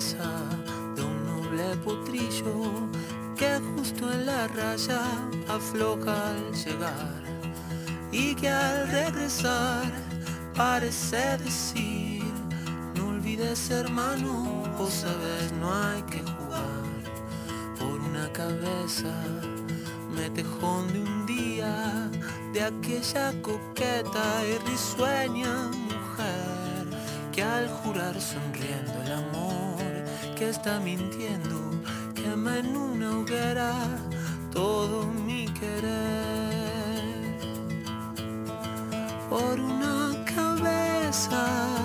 cabeza de un noble potrillo que justo en la raya afloja al llegar y que al regresar parece decir: no olvides, hermano, vos sabés, no hay que jugar por una cabeza. Metejón de un día de aquella coqueta y risueña mujer que al jurar sonriendo el amor que está mintiendo quema en una hoguera todo mi querer por una cabeza.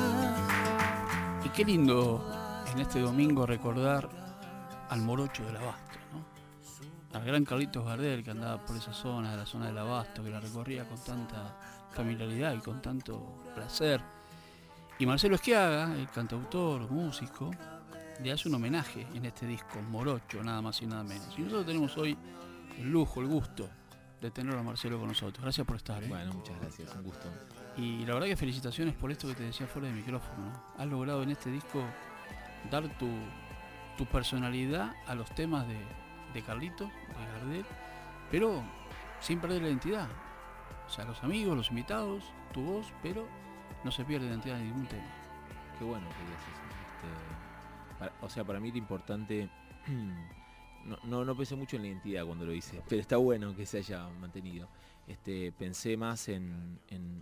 Y qué lindo en este domingo recordar al morocho del Abasto, ¿no? Al gran Carlitos Gardel, que andaba por esa zona, la zona del Abasto, que la recorría con tanta familiaridad y con tanto placer. Y Marcelo Schiaga, el cantautor, músico, le hace un homenaje en este disco, Morocho, nada más y nada menos. Y nosotros tenemos hoy el lujo, el gusto de tenerlo a Marcelo con nosotros. Gracias por estar. Bueno, muchas gracias, un gusto. Y la verdad que felicitaciones por esto que te decía fuera de micrófono, ¿no? Has logrado en este disco dar tu personalidad a los temas de Carlitos, de Gardel, pero sin perder la identidad. O sea, los amigos, los invitados, tu voz, pero no se pierde la identidad de ningún tema. Qué bueno que digas eso. O sea, para mí era importante. No pensé mucho en la identidad cuando lo hice, pero está bueno que se haya mantenido. Pensé más en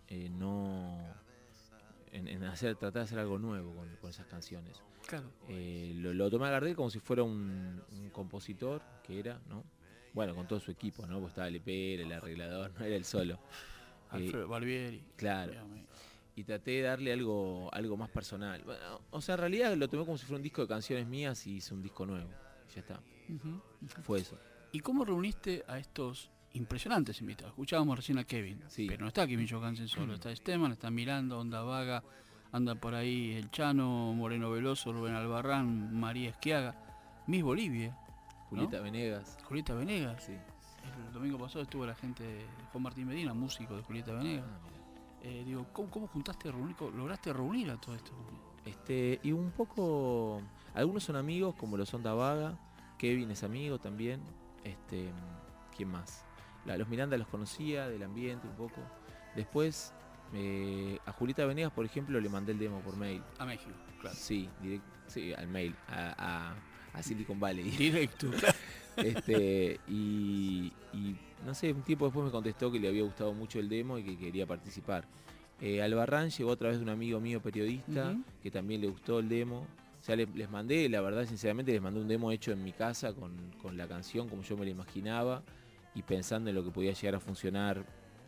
tratar de hacer algo nuevo con esas canciones. Claro. Lo tomé a Gardel como si fuera un compositor, que era, ¿no? Bueno, con todo su equipo, ¿no? Pues estaba Lepera, el arreglador, no era él solo. Alfredo Barbieri. Claro. Y traté de darle algo más personal. Bueno, o sea, en realidad lo tomé como si fuera un disco de canciones mías y hice un disco nuevo. Ya está. Fue eso. ¿Y cómo reuniste a estos impresionantes invitados? Escuchábamos recién a Kevin, sí. Pero no está Kevin Johansen solo, está Esteban, está Miranda, Onda Vaga, anda por ahí el Chano, Moreno Veloso, Rubén Albarrán, María Schiaga, Miss Bolivia, Julieta ¿no? Venegas. Julieta Venegas. Sí. El domingo pasado estuvo la gente de Juan Martín Medina, músico de Julieta Venegas. Digo, ¿cómo juntaste a reunir, lograste reunir a todo esto? Y un poco, algunos son amigos, como los Onda Vaga, Kevin es amigo también. ¿Quién más? Los Miranda los conocía del ambiente un poco. Después a Julieta Venegas, por ejemplo, le mandé el demo por mail. A México, claro. Sí, al mail, a Silicon Valley. Directo. Y no sé, un tiempo después me contestó que le había gustado mucho el demo y que quería participar. Albarrán llegó a través de un amigo mío periodista, que también le gustó el demo. O sea, les mandé, la verdad, sinceramente, les mandé un demo hecho en mi casa con la canción como yo me la imaginaba y pensando en lo que podía llegar a funcionar.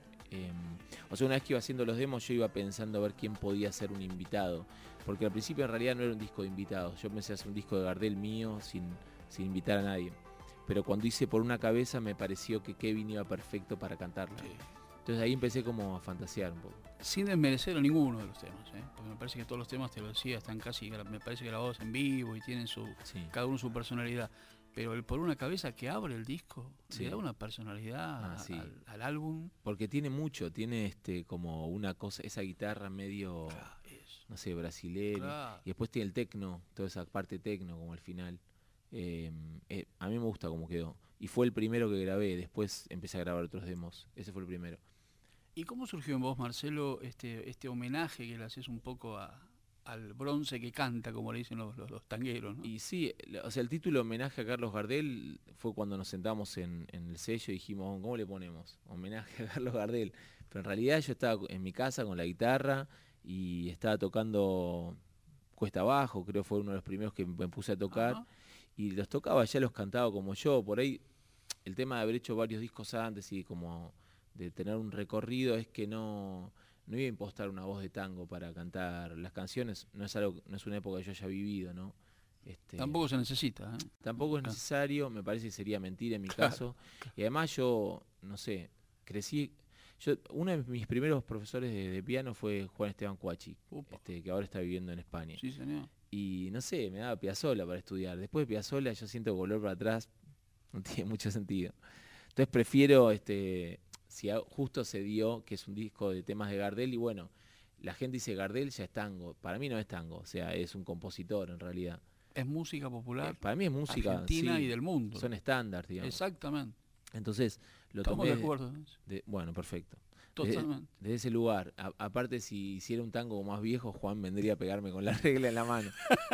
O sea, una vez que iba haciendo los demos, yo iba pensando a ver quién podía ser un invitado. Porque al principio en realidad no era un disco de invitados. Yo pensé hacer un disco de Gardel mío sin invitar a nadie. Pero cuando hice Por una cabeza me pareció que Kevin iba perfecto para cantarla. Sí. Entonces ahí empecé como a fantasear un poco. Sin desmerecer a ninguno de los temas, porque me parece que todos los temas, te lo decía, están casi, me parece, grabados en vivo y tienen cada uno su personalidad. Pero el Por una cabeza que abre el disco, le da una personalidad al álbum. Porque tiene mucho, tiene como una cosa, esa guitarra medio, no sé, brasilera. Y después tiene el tecno, toda esa parte tecno como al final. A mí me gusta cómo quedó. Y fue el primero que grabé, después empecé a grabar otros demos. Ese fue el primero. ¿Y cómo surgió en vos, Marcelo, este homenaje que le haces un poco al bronce que canta, como le dicen los tangueros, ¿no? Y sí, o sea, el título homenaje a Carlos Gardel fue cuando nos sentamos en el sello y dijimos, ¿cómo le ponemos? Homenaje a Carlos Gardel. Pero en realidad yo estaba en mi casa con la guitarra y estaba tocando Cuesta Abajo, creo que fue uno de los primeros que me puse a tocar. Ajá. Y los tocaba, ya los cantaba como yo. Por ahí el tema de haber hecho varios discos antes y como de tener un recorrido es que no iba a impostar una voz de tango para cantar las canciones. No es una época que yo haya vivido, ¿no? Tampoco se necesita, ¿eh? Tampoco es necesario, me parece que sería mentira en mi caso. Y además yo, no sé, crecí. Uno de mis primeros profesores de piano fue Juan Esteban Cuachi, que ahora está viviendo en España. Sí, señor. Y no sé, me daba Piazzolla para estudiar. Después de Piazzolla yo siento que volver para atrás no tiene mucho sentido. Entonces prefiero, si justo se dio que es un disco de temas de Gardel y bueno, la gente dice Gardel ya es tango. Para mí no es tango, o sea, es un compositor en realidad. es música popular. Para mí es música argentina sí, y del mundo. Son estándar, digamos. Exactamente. Entonces, lo Estamos tomé de acuerdo. bueno, perfecto. Totalmente. Desde ese lugar. Aparte, si hiciera un tango más viejo, Juan vendría a pegarme con la regla en la mano.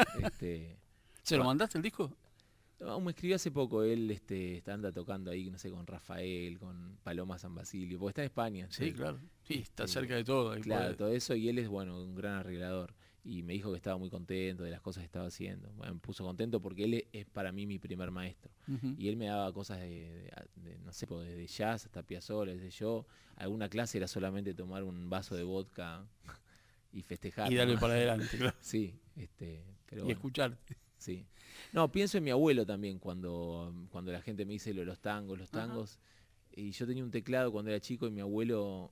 ¿Se lo mandaste el disco? Me escribió hace poco, él anda tocando ahí, no sé, con Rafael, con Paloma San Basilio, porque está en España. Sí, claro. Sí, está cerca de todo. Ahí claro, todo eso, y él es, bueno, un gran arreglador. Y me dijo que estaba muy contento de las cosas que estaba haciendo. Bueno, me puso contento porque él es para mí mi primer maestro. Y él me daba cosas no sé, de jazz hasta Piazzolla, desde yo. Alguna clase era solamente tomar un vaso de vodka y festejar. Y darle para adelante, claro. Sí, pero y bueno, escucharte. Sí. No, pienso en mi abuelo también cuando la gente me dice los tangos. Ajá. Y yo tenía un teclado cuando era chico y mi abuelo...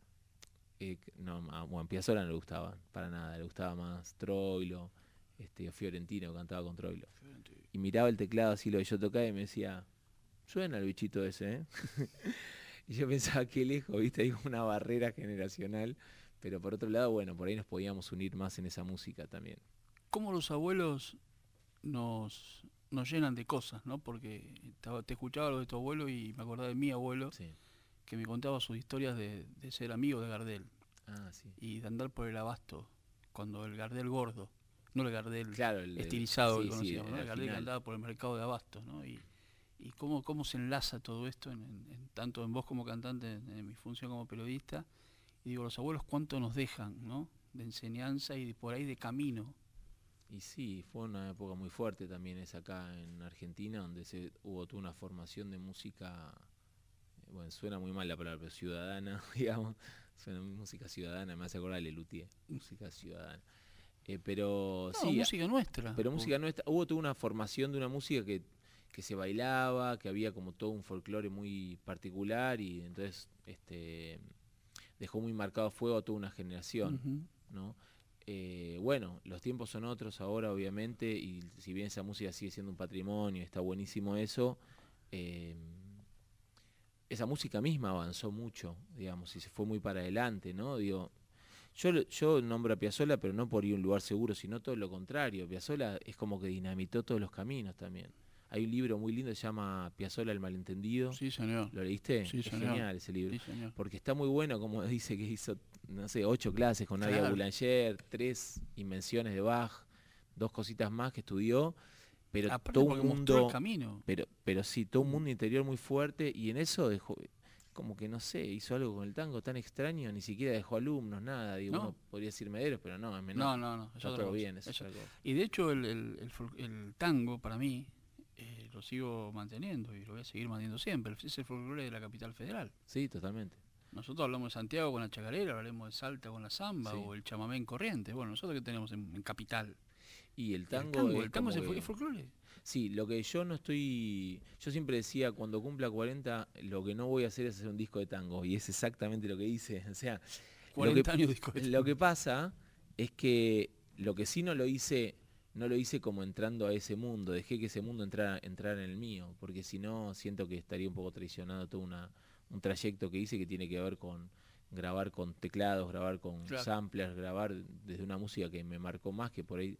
bueno, Piazzolla no le gustaba para nada, le gustaba más Troilo, Fiorentino, cantaba con Troilo. Y miraba el teclado así, lo que yo tocaba, y me decía, suena el bichito ese, ¿eh? Y yo pensaba, qué lejos, viste, hay una barrera generacional, pero por otro lado, bueno, por ahí nos podíamos unir más en esa música también. ¿Cómo los abuelos nos llenan de cosas, ¿no? Porque te escuchaba lo de tu abuelo y me acordaba de mi abuelo. Sí. Que me contaba sus historias de ser amigo de Gardel. Sí. Y de andar por el Abasto, cuando el Gardel gordo, no el Gardel claro, estilizado sí, que conocíamos, sí, ¿no? El Gardel que andaba por el mercado de Abasto, ¿no? Y cómo se enlaza todo esto, tanto en vos como cantante, en mi función como periodista. Y digo, los abuelos cuánto nos dejan, ¿no? De enseñanza y por ahí de camino. Y sí, fue una época muy fuerte también esa acá en Argentina, donde hubo toda una formación de música... Bueno, suena muy mal la palabra, pero ciudadana, digamos. Suena música ciudadana, me hace acordar de Lelutier, música ciudadana. Pero no, sí. Música nuestra. Pero música nuestra. Hubo toda una formación de una música que se bailaba, que había como todo un folclore muy particular y entonces dejó muy marcado fuego a toda una generación, ¿no? Bueno, los tiempos son otros ahora, obviamente, y si bien esa música sigue siendo un patrimonio, está buenísimo eso. Esa música misma avanzó mucho, digamos, y se fue muy para adelante, ¿no? Digo, yo nombro a Piazzolla, pero no por ir a un lugar seguro, sino todo lo contrario. Piazzolla es como que dinamitó todos los caminos también. Hay un libro muy lindo que se llama Piazzolla el malentendido. Sí, señor. ¿Lo leíste? Sí, es señor. Genial ese libro. Sí, señor. Porque está muy bueno, como dice que hizo, no sé, 8 clases con Nadia Boulanger, 3 invenciones de Bach, 2 cositas más que estudió. Pero aparte todo un mundo, el camino. Pero sí, todo un mundo interior muy fuerte y en eso dejó, como que no sé, hizo algo con el tango tan extraño, ni siquiera dejó alumnos, nada. Digo, uno podría decir Mederos, pero no, es menor. No, está todo bien. Eso. Y de hecho el tango para mí lo sigo manteniendo y lo voy a seguir manteniendo siempre. Es el folclore de la capital federal. Sí, totalmente. Nosotros hablamos de Santiago con la chacarera, hablaremos de Salta con la samba o el chamamé en Corrientes. Bueno, nosotros que tenemos en capital. Y el tango es folclore. Sí, lo que yo no estoy... Yo siempre decía, cuando cumpla 40, lo que no voy a hacer es hacer un disco de tango. Y es exactamente lo que hice. O sea, 40 años disco de tango. Lo que pasa es que lo que sí no lo hice como entrando a ese mundo. Dejé que ese mundo entrara en el mío. Porque si no, siento que estaría un poco traicionado todo un trayecto que hice que tiene que ver con grabar con teclados, grabar con samplers, grabar desde una música que me marcó más, que por ahí...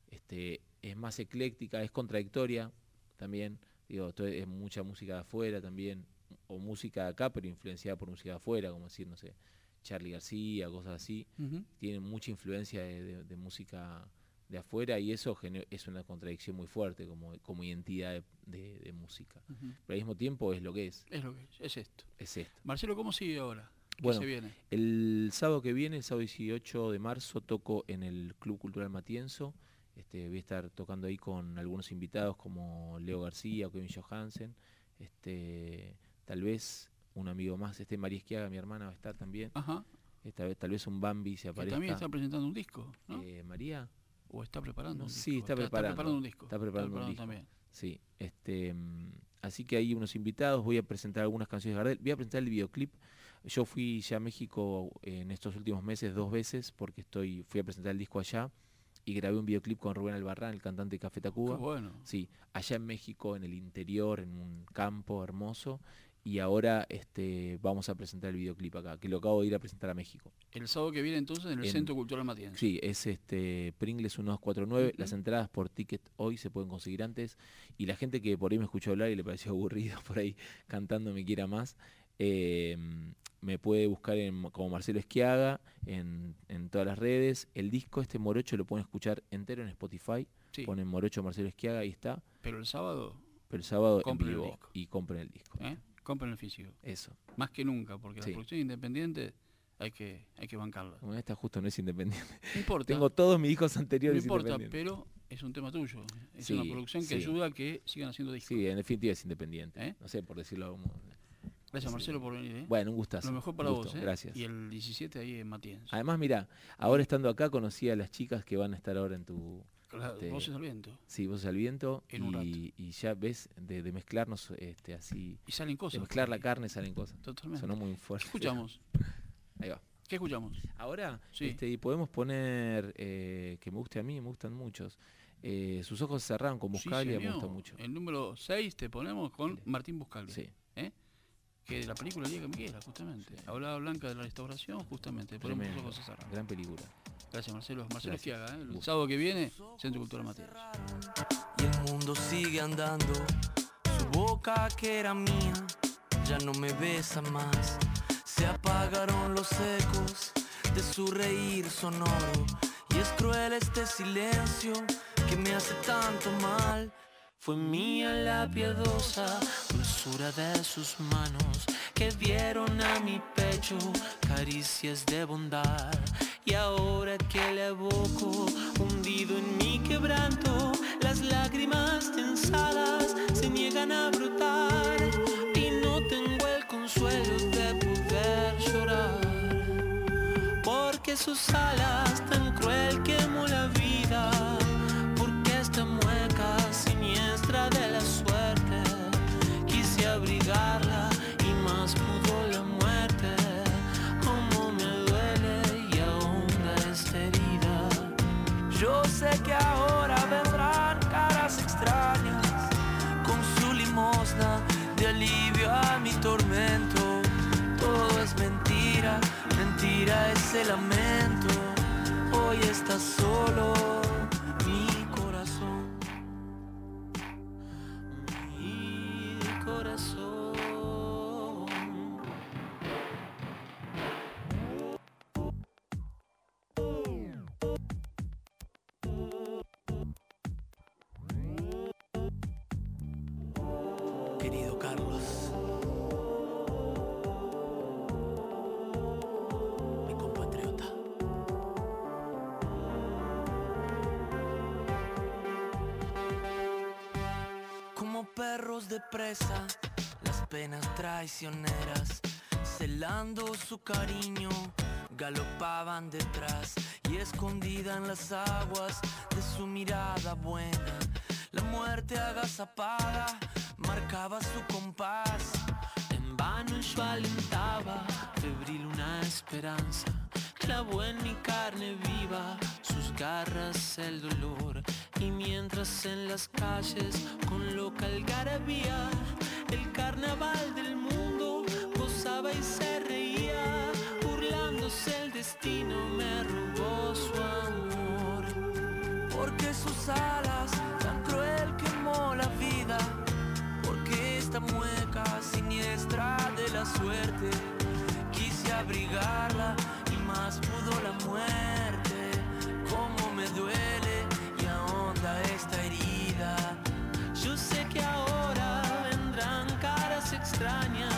es más ecléctica, es contradictoria también, digo, es mucha música de afuera también, o música de acá, pero influenciada por música de afuera, como decir, no sé, Charly García, cosas así, tienen mucha influencia de música de afuera y eso es una contradicción muy fuerte como identidad de música. Pero al mismo tiempo es lo que es. Es lo que es esto. Es esto. Marcelo, ¿cómo sigue ahora? Bueno, se viene? El sábado que viene, el sábado 18 de marzo, toco en el Club Cultural Matienzo. Voy a estar tocando ahí con algunos invitados como Leo García o Kevin Johansen. Tal vez un amigo más, María Esquiaga, mi hermana, va a estar también. Ajá. Tal vez un Bambi se aparezca. Que también está presentando un disco, ¿no? María. ¿O está preparando un disco? Sí, está preparando un disco. Está preparando un disco también. Sí. Así que hay unos invitados, voy a presentar algunas canciones de Gardel. Voy a presentar el videoclip. Yo fui ya a México en estos últimos meses 2 veces porque fui a presentar el disco allá. Y grabé un videoclip con Rubén Albarrán, el cantante de Café Tacuba. Qué bueno. Sí, allá en México, en el interior, en un campo hermoso. y ahora vamos a presentar el videoclip acá, que lo acabo de ir a presentar a México. El sábado que viene entonces en el Centro Cultural Matienzo. Sí, es Pringles 1249. Las entradas por Ticket Hoy se pueden conseguir antes. Y la gente que por ahí me escuchó hablar y le pareció aburrido por ahí cantando Me Quiera Más, me puede buscar como Marcelo Esquiaga en todas las redes. El disco Morocho lo pueden escuchar entero en Spotify. Sí. Ponen Morocho Marcelo Esquiaga, ahí está. Pero el sábado en vivo y compren el disco. Compren el físico. Eso. Más que nunca, porque la producción independiente hay que bancarla. Bueno, esta justo no es independiente. No importa. Tengo todos mis discos anteriores. No importa, pero es un tema tuyo. Es una producción que ayuda a que sigan haciendo discos. Sí, en definitiva es independiente. No sé, por decirlo como... Gracias, Marcelo, por venir. Bueno, un gustazo. Lo mejor para vos. Gracias. Y el 17 ahí en Matienzo. Además, mira, ahora estando acá conocí a las chicas que van a estar ahora en tu... Claro, Voces al Viento. Sí, Voces al Viento. En un rato. Y ya ves, de mezclarnos así... Y salen cosas. De mezclar la carne salen cosas. Totalmente. Sonó muy fuerte. ¿Qué escuchamos? Ahí va. ¿Qué escuchamos? Ahora, sí. Y podemos poner, que me guste a mí, me gustan muchos. Sus ojos se cerraron con Buscaglia, me gusta mucho. El número 6 te ponemos con Martín Buscaglia. Sí. Que de la película El día que me quiera, justamente. Sí. Hablaba Blanca de la restauración, justamente. Ponemos Sus ojos se cerraron. Gran película. Gracias, Marcelo. Marcelo Esquiaga, el sábado que viene, Centro Cultural Matienzo. Y el mundo sigue andando. Su boca que era mía ya no me besa más. Se apagaron los ecos de su reír sonoro. Y es cruel este silencio que me hace tanto mal. Fue mía la piadosa dulzura de sus manos que dieron a mi pecho caricias de bondad. Y ahora que le evoco, hundido en mi quebranto, las lágrimas tensadas se niegan a brotar. Y no tengo el consuelo de poder llorar, porque sus alas tan cruel quemó la vida. Esta mueca siniestra de la suerte, quise abrigarla y más pudo la muerte. Como me duele y ahonda esta herida. Yo sé que ahora vendrán caras extrañas con su limosna de alivio a mi tormento. Todo es mentira, mentira es el lamento. Hoy estás solo. Querido Carlos, mi compatriota. Como perros de presa, las penas traicioneras, celando su cariño, galopaban detrás. Y escondida en las aguas de su mirada buena, la muerte agazapada marcaba su compás. En vano yo alentaba, febril una esperanza. Clavó en mi carne viva sus garras el dolor. Y mientras en las calles con loca algarabía el carnaval del mundo gozaba y se reía, burlándose el destino me robó su amor. Porque sus alas tan cruel quemó la vida, porque esta mueca siniestra de la suerte quise abrigarla y más pudo la muerte. Cómo me duele y ahonda esta herida. Yo sé que ahora vendrán caras extrañas